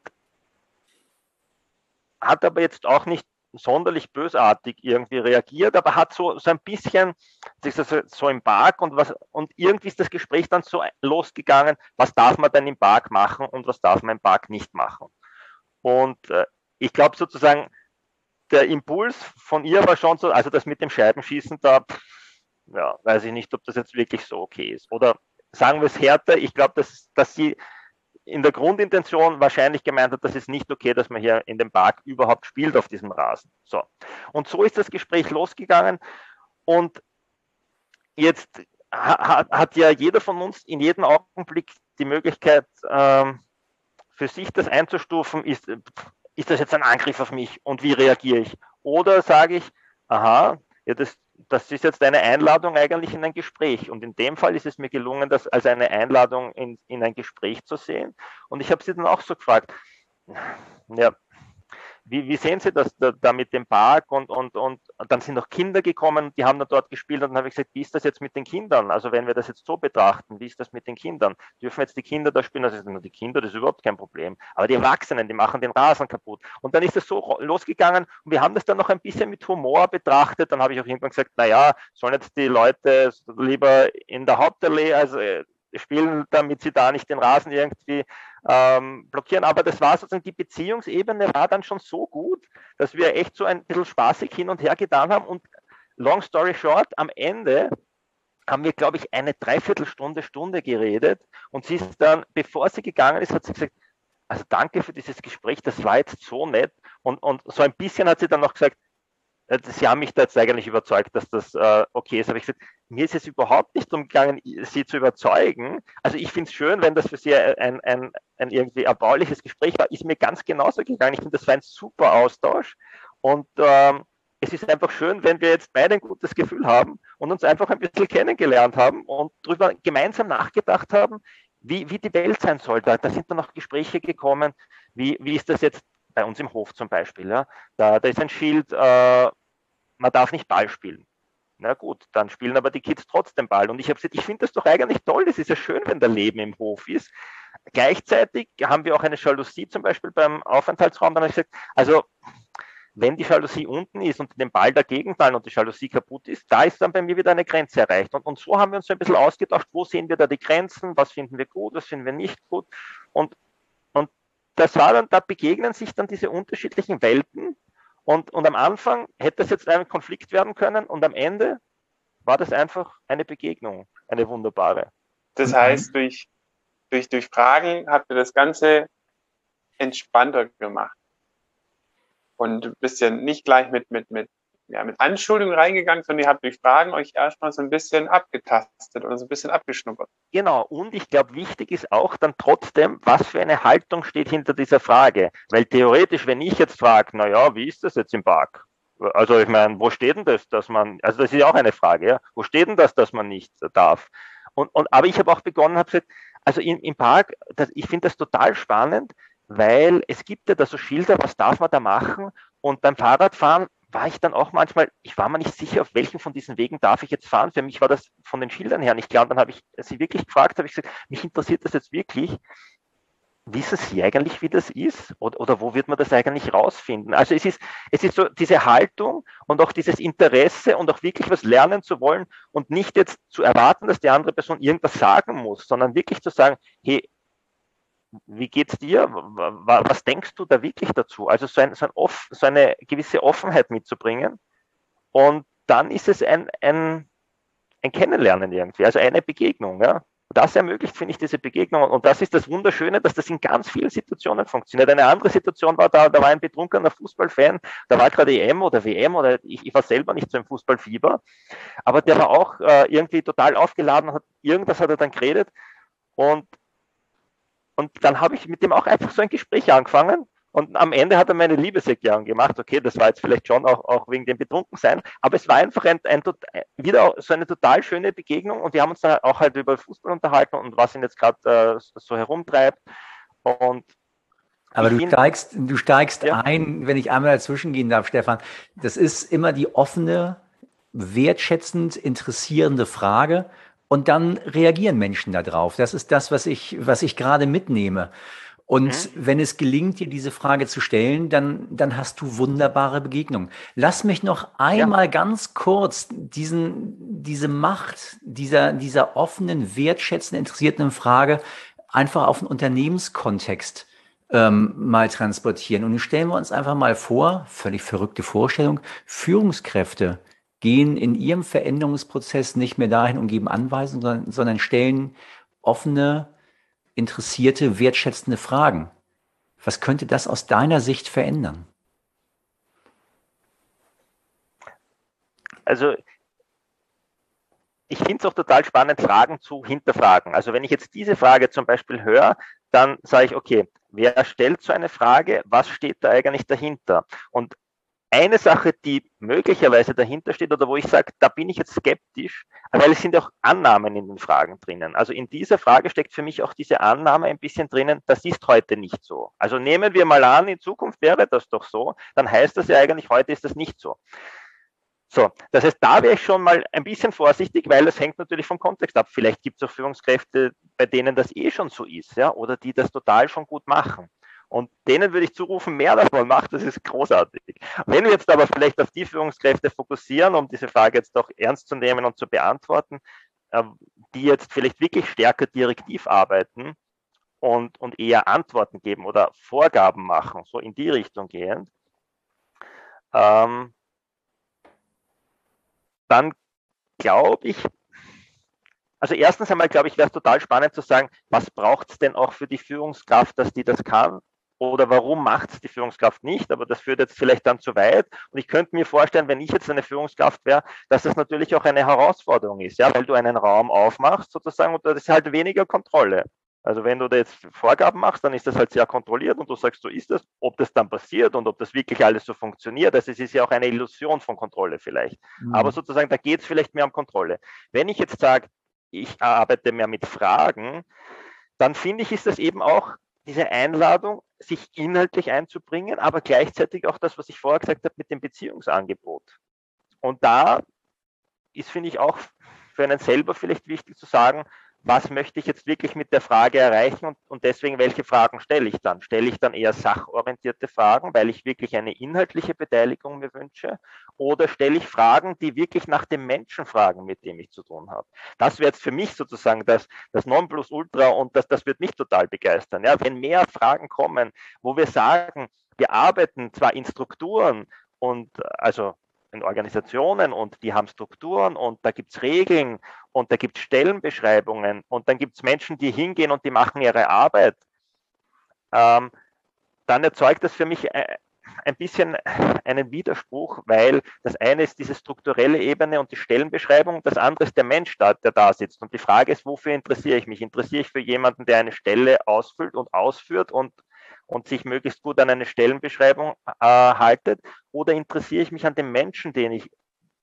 hat aber jetzt auch nicht sonderlich bösartig irgendwie reagiert, aber hat so, so ein bisschen so, so im Park und was und irgendwie ist das Gespräch dann so losgegangen, was darf man denn im Park machen und was darf man im Park nicht machen. Und äh, ich glaube sozusagen, der Impuls von ihr war schon so, also das mit dem Scheibenschießen, da pff, ja, weiß ich nicht, ob das jetzt wirklich so okay ist. Oder sagen wir es härter, ich glaube, dass, dass sie in der Grundintention wahrscheinlich gemeint hat, das ist nicht okay, dass man hier in dem Park überhaupt spielt auf diesem Rasen. So. Und so ist das Gespräch losgegangen und jetzt ha, hat ja jeder von uns in jedem Augenblick die Möglichkeit, ähm, für sich das einzustufen, ist, ist das jetzt ein Angriff auf mich und wie reagiere ich? Oder sage ich, aha, ja, das, das ist jetzt eine Einladung eigentlich in ein Gespräch. Und in dem Fall ist es mir gelungen, das als eine Einladung in, in ein Gespräch zu sehen. Und ich habe sie dann auch so gefragt, ja, wie, wie sehen Sie das da, da mit dem Park? Und, und, und dann sind noch Kinder gekommen, die haben dann dort gespielt und dann habe ich gesagt, wie ist das jetzt mit den Kindern? Also wenn wir das jetzt so betrachten, wie ist das mit den Kindern? Dürfen jetzt die Kinder da spielen? Also die Kinder, das ist überhaupt kein Problem. Aber die Erwachsenen, die machen den Rasen kaputt. Und dann ist es so losgegangen und wir haben das dann noch ein bisschen mit Humor betrachtet. Dann habe ich auch irgendwann gesagt, naja, sollen jetzt die Leute lieber in der Hauptallee, also spielen, damit sie da nicht den Rasen irgendwie ähm, blockieren. Aber das war sozusagen, die Beziehungsebene war dann schon so gut, dass wir echt so ein bisschen spaßig hin und her getan haben. Und long story short, am Ende haben wir, glaube ich, eine Dreiviertelstunde, Stunde geredet. Und sie ist dann, bevor sie gegangen ist, hat sie gesagt, also danke für dieses Gespräch, das war jetzt so nett. Und, und so ein bisschen hat sie dann noch gesagt, Sie haben mich da jetzt eigentlich überzeugt, dass das äh, okay ist. Aber ich gesagt, mir ist es überhaupt nicht darum gegangen, Sie zu überzeugen. Also ich finde es schön, wenn das für Sie ein, ein, ein irgendwie erbauliches Gespräch war. Ist mir ganz genauso gegangen. Ich finde, das war ein super Austausch. Und ähm, es ist einfach schön, wenn wir jetzt beide ein gutes Gefühl haben und uns einfach ein bisschen kennengelernt haben und darüber gemeinsam nachgedacht haben, wie, wie die Welt sein soll. Da, da sind dann noch Gespräche gekommen, wie, wie ist das jetzt bei uns im Hof zum Beispiel. Ja? Da, da ist ein Schild, äh, man darf nicht Ball spielen. Na gut, dann spielen aber die Kids trotzdem Ball. Und ich habe gesagt, ich finde das doch eigentlich toll, das ist ja schön, wenn da Leben im Hof ist. Gleichzeitig haben wir auch eine Jalousie zum Beispiel beim Aufenthaltsraum. Dann habe ich gesagt, also wenn die Jalousie unten ist und den Ball dagegen fallen und die Jalousie kaputt ist, da ist dann bei mir wieder eine Grenze erreicht. Und, und so haben wir uns so ein bisschen ausgedacht, wo sehen wir da die Grenzen, was finden wir gut, was finden wir nicht gut. Und, und das war dann, da begegnen sich dann diese unterschiedlichen Welten. Und, und am Anfang hätte das jetzt ein Konflikt werden können und am Ende war das einfach eine Begegnung, eine wunderbare. Das heißt, durch, durch, durch Fragen habt ihr das Ganze entspannter gemacht. Und ein bisschen nicht gleich mit, mit, mit, ja, mit Anschuldigungen reingegangen, sondern ihr habt durch Fragen euch erstmal so ein bisschen abgetastet oder so ein bisschen abgeschnuppert. Genau, und ich glaube, wichtig ist auch dann trotzdem, was für eine Haltung steht hinter dieser Frage. Weil theoretisch, wenn ich jetzt frage, naja, wie ist das jetzt im Park? Also ich meine, wo steht denn das, dass man, also das ist ja auch eine Frage, ja, wo steht denn das, dass man nicht darf? Und, und, aber ich habe auch begonnen, habe gesagt, also im, im Park, das, ich finde das total spannend, weil es gibt ja da so Schilder, was darf man da machen? Und beim Fahrradfahren war ich dann auch manchmal, ich war mir nicht sicher, auf welchen von diesen Wegen darf ich jetzt fahren. Für mich war das von den Schildern her nicht klar. Und dann habe ich sie wirklich gefragt, habe ich gesagt, mich interessiert das jetzt wirklich, wissen Sie eigentlich, wie das ist? Oder, oder wo wird man das eigentlich rausfinden? Also es ist, es ist so diese Haltung und auch dieses Interesse und auch wirklich was lernen zu wollen und nicht jetzt zu erwarten, dass die andere Person irgendwas sagen muss, sondern wirklich zu sagen, hey, wie geht's dir? Was denkst du da wirklich dazu? Also so, ein, so, ein off, so eine gewisse Offenheit mitzubringen. Und dann ist es ein, ein, ein Kennenlernen irgendwie, also eine Begegnung, ja. Das ermöglicht, finde ich, diese Begegnung. Und das ist das Wunderschöne, dass das in ganz vielen Situationen funktioniert. Eine andere Situation war, da, da war ein betrunkener Fußballfan, da war gerade E M oder W M oder ich, ich war selber nicht so im Fußballfieber, aber der war auch äh, irgendwie total aufgeladen, hat, irgendwas hat er dann geredet und, und dann habe ich mit dem auch einfach so ein Gespräch angefangen. Und am Ende hat er meine Liebeserklärung gemacht. Okay, das war jetzt vielleicht schon auch, auch wegen dem Betrunkensein, aber es war einfach ein, ein, wieder so eine total schöne Begegnung und wir haben uns dann auch halt über Fußball unterhalten und was ihn jetzt gerade äh, so herumtreibt. Und aber du find, steigst, du steigst ja. ein, wenn ich einmal dazwischen gehen darf, Stefan. Das ist immer die offene, wertschätzend interessierende Frage und dann reagieren Menschen darauf. Das ist das, was ich, was ich gerade mitnehme. Und mhm. wenn es gelingt, dir diese Frage zu stellen, dann, dann hast du wunderbare Begegnungen. Lass mich noch einmal ja. ganz kurz diesen, diese Macht dieser, dieser offenen, wertschätzenden, interessierten Frage einfach auf den Unternehmenskontext ähm, mal transportieren. Und nun stellen wir uns einfach mal vor, völlig verrückte Vorstellung, Führungskräfte gehen in ihrem Veränderungsprozess nicht mehr dahin und geben Anweisungen, sondern, sondern stellen offene, interessierte, wertschätzende Fragen. Was könnte das aus deiner Sicht verändern? Also ich finde es auch total spannend, Fragen zu hinterfragen. Also wenn ich jetzt diese Frage zum Beispiel höre, dann sage ich, okay, wer stellt so eine Frage? Was steht da eigentlich dahinter? Und eine Sache, die möglicherweise dahinter steht oder wo ich sage, da bin ich jetzt skeptisch, weil es sind auch Annahmen in den Fragen drinnen. Also in dieser Frage steckt für mich auch diese Annahme ein bisschen drinnen, das ist heute nicht so. Also nehmen wir mal an, in Zukunft wäre das doch so, dann heißt das ja eigentlich, heute ist das nicht so. So, das heißt, da wäre ich schon mal ein bisschen vorsichtig, weil das hängt natürlich vom Kontext ab. Vielleicht gibt es auch Führungskräfte, bei denen das eh schon so ist, ja, oder die das total schon gut machen. Und denen würde ich zurufen, mehr davon macht, das ist großartig. Wenn wir jetzt aber vielleicht auf die Führungskräfte fokussieren, um diese Frage jetzt doch ernst zu nehmen und zu beantworten, die jetzt vielleicht wirklich stärker direktiv arbeiten und, und eher Antworten geben oder Vorgaben machen, so in die Richtung gehend, ähm, dann glaube ich, also erstens einmal glaube ich, wäre es total spannend zu sagen, was braucht es denn auch für die Führungskraft, dass die das kann? Oder warum macht es die Führungskraft nicht? Aber das führt jetzt vielleicht dann zu weit. Und ich könnte mir vorstellen, wenn ich jetzt eine Führungskraft wäre, dass das natürlich auch eine Herausforderung ist, ja, weil du einen Raum aufmachst sozusagen und das ist halt weniger Kontrolle. Also wenn du da jetzt Vorgaben machst, dann ist das halt sehr kontrolliert und du sagst, so ist das. Ob das dann passiert und ob das wirklich alles so funktioniert, also es ist ja auch eine Illusion von Kontrolle vielleicht. Mhm. Aber sozusagen, da geht es vielleicht mehr um Kontrolle. Wenn ich jetzt sage, ich arbeite mehr mit Fragen, dann finde ich, ist das eben auch diese Einladung, sich inhaltlich einzubringen, aber gleichzeitig auch das, was ich vorher gesagt habe, mit dem Beziehungsangebot. Und da ist, finde ich, auch für einen selber vielleicht wichtig zu sagen, was möchte ich jetzt wirklich mit der Frage erreichen und, und deswegen, welche Fragen stelle ich dann? Stelle ich dann eher sachorientierte Fragen, weil ich wirklich eine inhaltliche Beteiligung mir wünsche? Oder stelle ich Fragen, die wirklich nach dem Menschen fragen, mit dem ich zu tun habe? Das wäre jetzt für mich sozusagen das, das Nonplusultra und das, das wird mich total begeistern. Ja, wenn mehr Fragen kommen, wo wir sagen, wir arbeiten zwar in Strukturen und also in Organisationen und die haben Strukturen und da gibt es Regeln und da gibt es Stellenbeschreibungen und dann gibt es Menschen, die hingehen und die machen ihre Arbeit, ähm, dann erzeugt das für mich ein bisschen einen Widerspruch, weil das eine ist diese strukturelle Ebene und die Stellenbeschreibung, das andere ist der Mensch, da, der da sitzt. Und die Frage ist, wofür interessiere ich mich? Interessiere ich für jemanden, der eine Stelle ausfüllt und ausführt und und sich möglichst gut an eine Stellenbeschreibung äh, haltet, oder interessiere ich mich an dem Menschen, den ich,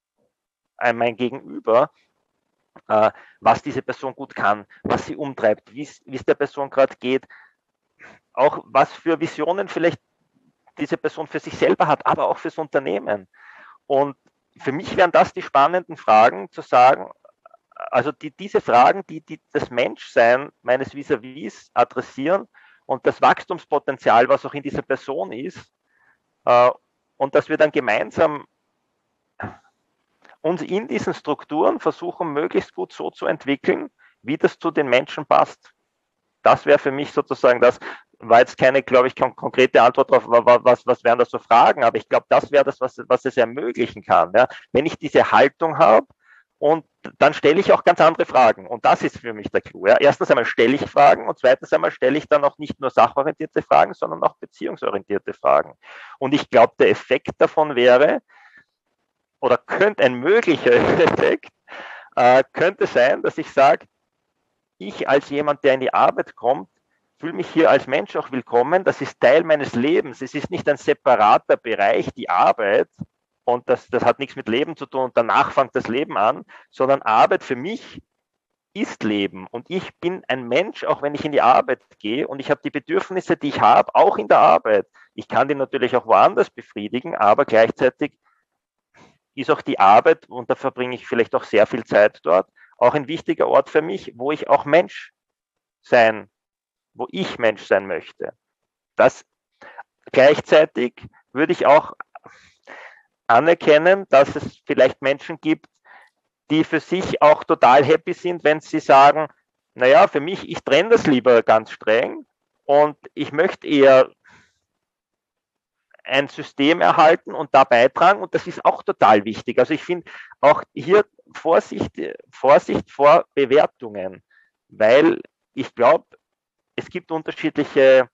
äh, mein Gegenüber, äh, was diese Person gut kann, was sie umtreibt, wie es der Person gerade geht, auch was für Visionen vielleicht diese Person für sich selber hat, aber auch fürs Unternehmen. Und für mich wären das die spannenden Fragen, zu sagen, also die, diese Fragen, die, die das Menschsein meines Vis-à-vis adressieren und das Wachstumspotenzial, was auch in dieser Person ist, äh, und dass wir dann gemeinsam uns in diesen Strukturen versuchen, möglichst gut so zu entwickeln, wie das zu den Menschen passt. Das wäre für mich sozusagen das, war jetzt keine, glaube ich, kon- konkrete Antwort darauf, was, was wären das so Fragen, aber ich glaube, das wäre das, was, was es ermöglichen kann. Ja? Wenn ich diese Haltung habe, und dann stelle ich auch ganz andere Fragen. Und das ist für mich der Clou. Ja? Erstens einmal stelle ich Fragen und zweitens einmal stelle ich dann auch nicht nur sachorientierte Fragen, sondern auch beziehungsorientierte Fragen. Und ich glaube, der Effekt davon wäre, oder könnte ein möglicher Effekt, äh, könnte sein, dass ich sage, ich als jemand, der in die Arbeit kommt, fühle mich hier als Mensch auch willkommen. Das ist Teil meines Lebens. Es ist nicht ein separater Bereich, die Arbeit. Und das, das hat nichts mit Leben zu tun und danach fängt das Leben an, sondern Arbeit für mich ist Leben. Und ich bin ein Mensch, auch wenn ich in die Arbeit gehe und ich habe die Bedürfnisse, die ich habe, auch in der Arbeit. Ich kann die natürlich auch woanders befriedigen, aber gleichzeitig ist auch die Arbeit, und da verbringe ich vielleicht auch sehr viel Zeit dort, auch ein wichtiger Ort für mich, wo ich auch Mensch sein, wo ich Mensch sein möchte. Das gleichzeitig würde ich auch anerkennen, dass es vielleicht Menschen gibt, die für sich auch total happy sind, wenn sie sagen, naja, für mich, ich trenne das lieber ganz streng und ich möchte eher ein System erhalten und da beitragen, und das ist auch total wichtig. Also ich finde auch hier Vorsicht, Vorsicht vor Bewertungen, weil ich glaube, es gibt unterschiedliche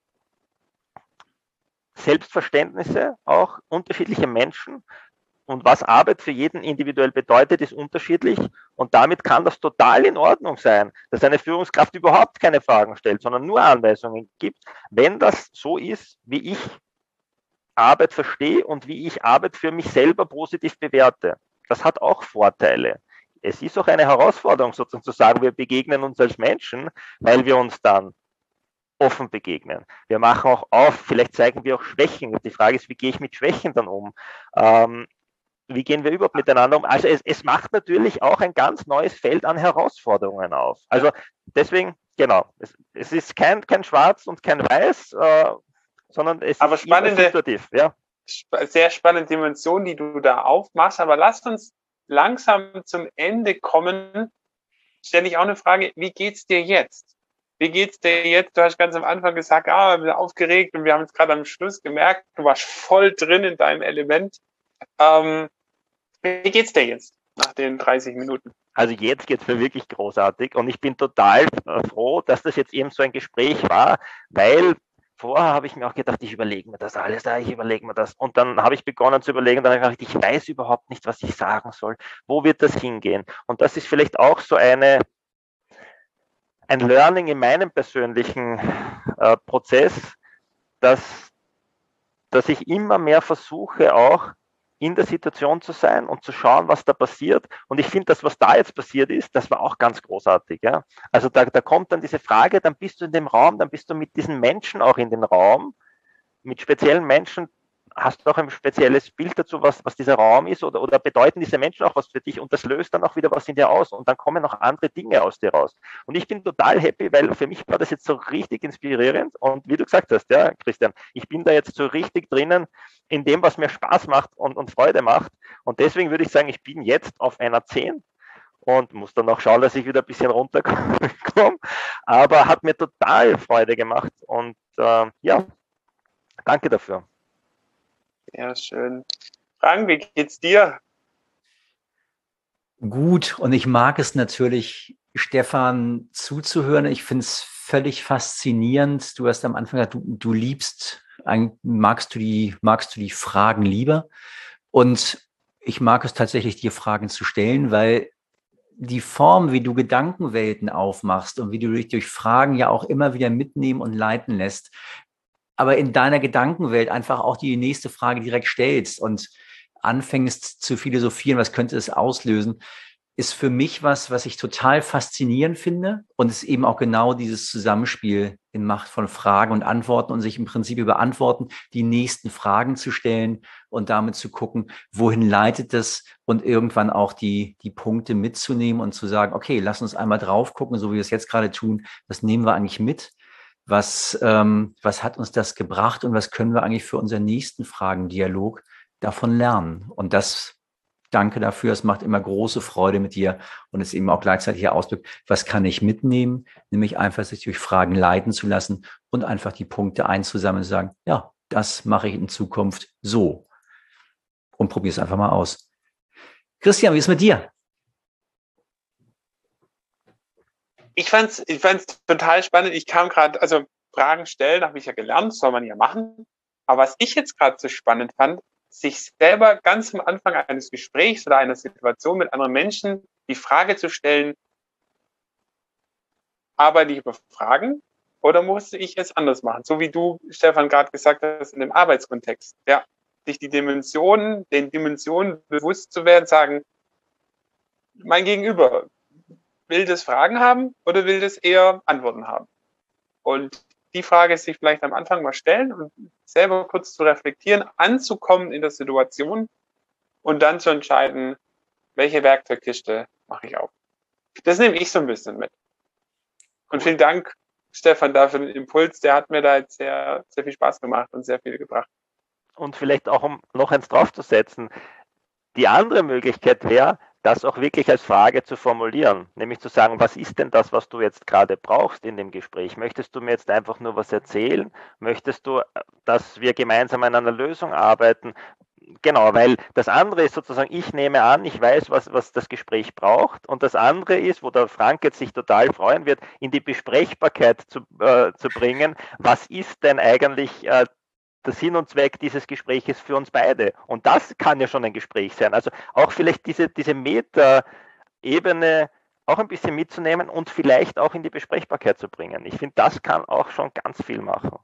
Selbstverständnisse, auch unterschiedliche Menschen, und was Arbeit für jeden individuell bedeutet, ist unterschiedlich, und damit kann das total in Ordnung sein, dass eine Führungskraft überhaupt keine Fragen stellt, sondern nur Anweisungen gibt, wenn das so ist, wie ich Arbeit verstehe und wie ich Arbeit für mich selber positiv bewerte. Das hat auch Vorteile. Es ist auch eine Herausforderung, sozusagen zu sagen, wir begegnen uns als Menschen, weil wir uns dann offen begegnen. Wir machen auch auf, vielleicht zeigen wir auch Schwächen. Und die Frage ist, wie gehe ich mit Schwächen dann um? Ähm, wie gehen wir überhaupt miteinander um? Also es, es macht natürlich auch ein ganz neues Feld an Herausforderungen auf. Also deswegen, genau, es, es ist kein, kein Schwarz und kein Weiß, äh, sondern es aber ist spannende, situativ. Ja. Sehr spannende Dimension, die du da aufmachst. Aber lasst uns langsam zum Ende kommen. Stelle ich auch eine Frage, wie geht's dir jetzt? Wie geht's dir jetzt? Du hast ganz am Anfang gesagt, ah, wir sind aufgeregt, und wir haben es gerade am Schluss gemerkt, du warst voll drin in deinem Element. Ähm, wie geht's dir jetzt nach den dreißig Minuten? Also jetzt geht's mir wirklich großartig, und ich bin total froh, dass das jetzt eben so ein Gespräch war, weil vorher habe ich mir auch gedacht, ich überlege mir das alles, ich überlege mir das. Und dann habe ich begonnen zu überlegen, und dann habe ich gedacht, ich weiß überhaupt nicht, was ich sagen soll. Wo wird das hingehen? Und das ist vielleicht auch so eine, ein Learning in meinem persönlichen äh, Prozess, dass, dass ich immer mehr versuche, auch in der Situation zu sein und zu schauen, was da passiert. Und ich finde, das, was da jetzt passiert ist, das war auch ganz großartig. Ja? Also da, da kommt dann diese Frage, dann bist du in dem Raum, dann bist du mit diesen Menschen auch in den Raum, mit speziellen Menschen. Hast du auch ein spezielles Bild dazu, was, was dieser Raum ist, oder, oder bedeuten diese Menschen auch was für dich, und das löst dann auch wieder was in dir aus, und dann kommen noch andere Dinge aus dir raus. Und ich bin total happy, weil für mich war das jetzt so richtig inspirierend, und wie du gesagt hast, ja, Christian, ich bin da jetzt so richtig drinnen in dem, was mir Spaß macht und, und Freude macht, und deswegen würde ich sagen, ich bin jetzt auf einer zehn und muss dann noch schauen, dass ich wieder ein bisschen runterkomme, aber hat mir total Freude gemacht, und äh, ja, danke dafür. Ja, schön. Frank, wie geht's dir? Gut, und ich mag es natürlich, Stefan zuzuhören. Ich finde es völlig faszinierend. Du hast am Anfang gesagt, du, du liebst, magst du die, magst du die Fragen lieber. Und ich mag es tatsächlich, dir Fragen zu stellen, weil die Form, wie du Gedankenwelten aufmachst und wie du dich durch Fragen ja auch immer wieder mitnehmen und leiten lässt, aber in deiner Gedankenwelt einfach auch die nächste Frage direkt stellst und anfängst zu philosophieren, was könnte es auslösen, ist für mich was, was ich total faszinierend finde, und es eben auch genau dieses Zusammenspiel in Macht von Fragen und Antworten und sich im Prinzip über Antworten die nächsten Fragen zu stellen und damit zu gucken, wohin leitet das, und irgendwann auch die, die Punkte mitzunehmen und zu sagen, okay, lass uns einmal drauf gucken, so wie wir es jetzt gerade tun, was nehmen wir eigentlich mit? Was, ähm, was hat uns das gebracht und was können wir eigentlich für unseren nächsten Fragendialog davon lernen? Und das, danke dafür, es macht immer große Freude mit dir und es eben auch gleichzeitig hier ausdrückt, was kann ich mitnehmen, nämlich einfach sich durch Fragen leiten zu lassen und einfach die Punkte einzusammeln und sagen, ja, das mache ich in Zukunft so. Und probier es einfach mal aus. Christian, wie ist es mit dir? Ich fand's, ich fand's total spannend. Ich kam gerade, also Fragen stellen, habe ich ja gelernt, soll man ja machen. Aber was ich jetzt gerade so spannend fand, sich selber ganz am Anfang eines Gesprächs oder einer Situation mit anderen Menschen die Frage zu stellen, arbeite ich über Fragen oder musste ich es anders machen? So wie du, Stefan, gerade gesagt hast, in dem Arbeitskontext. Ja, sich die Dimensionen, den Dimensionen bewusst zu werden, sagen, mein Gegenüber, will das Fragen haben oder will das eher Antworten haben? Und die Frage sich vielleicht am Anfang mal stellen und selber kurz zu reflektieren, anzukommen in der Situation und dann zu entscheiden, welche Werkzeugkiste mache ich auf. Das nehme ich so ein bisschen mit. Und vielen Dank, Stefan, dafür den Impuls. Der hat mir da jetzt sehr, sehr viel Spaß gemacht und sehr viel gebracht. Und vielleicht auch, um noch eins draufzusetzen, die andere Möglichkeit wäre, das auch wirklich als Frage zu formulieren, nämlich zu sagen, was ist denn das, was du jetzt gerade brauchst in dem Gespräch? Möchtest du mir jetzt einfach nur was erzählen? Möchtest du, dass wir gemeinsam an einer Lösung arbeiten? Genau, weil das andere ist sozusagen, ich nehme an, ich weiß, was, was das Gespräch braucht, und das andere ist, wo der Frank jetzt sich total freuen wird, in die Besprechbarkeit zu, äh, zu bringen, was ist denn eigentlich äh, der Sinn und Zweck dieses Gespräches für uns beide. Und das kann ja schon ein Gespräch sein. Also auch vielleicht diese, diese Meta-Ebene auch ein bisschen mitzunehmen und vielleicht auch in die Besprechbarkeit zu bringen. Ich finde, das kann auch schon ganz viel machen.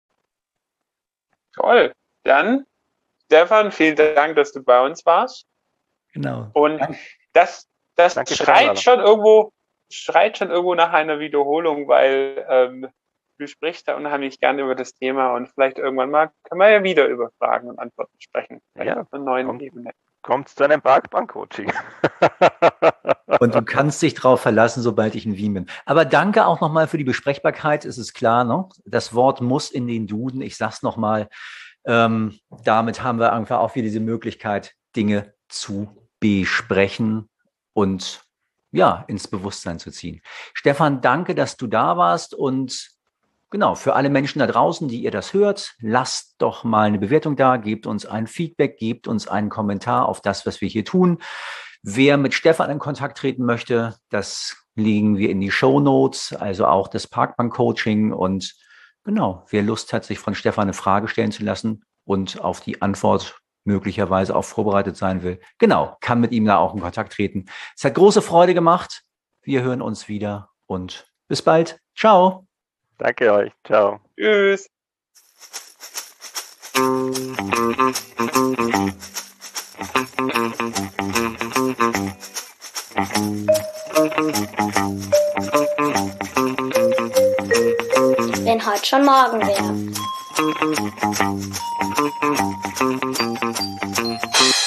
Toll. Dann, Stefan, vielen Dank, dass du bei uns warst. Genau. Und das, das Danke, schreit schon irgendwo, schreit schon irgendwo nach einer Wiederholung, weil ähm, du sprichst da unheimlich gerne über das Thema und vielleicht irgendwann mal können wir ja wieder über Fragen und Antworten sprechen. Vielleicht Ja, auf einer neuen kommt, Ebene. Kommt zu einem Parkbank-Coaching. Und du kannst dich drauf verlassen, sobald ich in Wien bin. Aber danke auch nochmal für die Besprechbarkeit. Es ist klar, ne? Das Wort muss in den Duden. Ich sag's nochmal. Ähm, damit haben wir einfach auch wieder diese Möglichkeit, Dinge zu besprechen und ja, ins Bewusstsein zu ziehen. Stefan, danke, dass du da warst, und genau, für alle Menschen da draußen, die ihr das hört, lasst doch mal eine Bewertung da, gebt uns ein Feedback, gebt uns einen Kommentar auf das, was wir hier tun. Wer mit Stefan in Kontakt treten möchte, das legen wir in die Shownotes, also auch das Parkbank-Coaching. Und genau, wer Lust hat, sich von Stefan eine Frage stellen zu lassen und auf die Antwort möglicherweise auch vorbereitet sein will, genau, kann mit ihm da auch in Kontakt treten. Es hat große Freude gemacht. Wir hören uns wieder und bis bald. Ciao. Danke euch. Ciao. Tschüss. Wenn heute schon morgen wäre.